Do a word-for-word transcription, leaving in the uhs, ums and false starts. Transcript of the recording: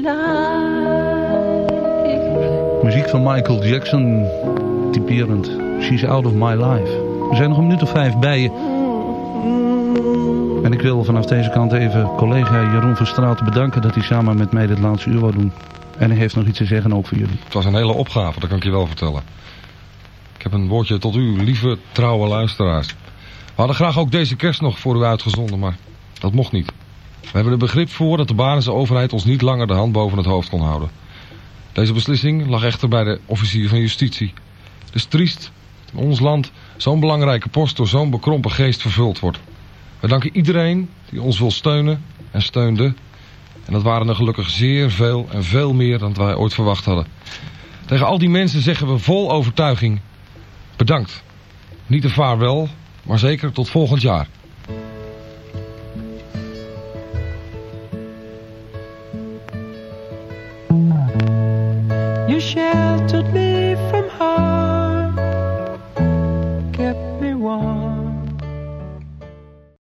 Muziek van Michael Jackson, typerend. She's out of my life. We zijn nog een minuut of vijf bij je. En ik wil vanaf deze kant even collega Jeroen Verstraeten bedanken dat hij samen met mij dit laatste uur wou doen. En hij heeft nog iets te zeggen ook voor jullie. Het was een hele opgave, dat kan ik je wel vertellen. Ik heb een woordje tot u, lieve trouwe luisteraars. We hadden graag ook deze kerst nog voor u uitgezonden, maar dat mocht niet. We hebben er begrip voor dat de Baarnse overheid ons niet langer de hand boven het hoofd kon houden. Deze beslissing lag echter bij de officier van justitie. Het is triest dat in ons land zo'n belangrijke post door zo'n bekrompen geest vervuld wordt. We danken iedereen die ons wil steunen en steunde. En dat waren er gelukkig zeer veel en veel meer dan wij ooit verwacht hadden. Tegen al die mensen zeggen we vol overtuiging bedankt. Niet een vaarwel, maar zeker tot volgend jaar. You sheltered me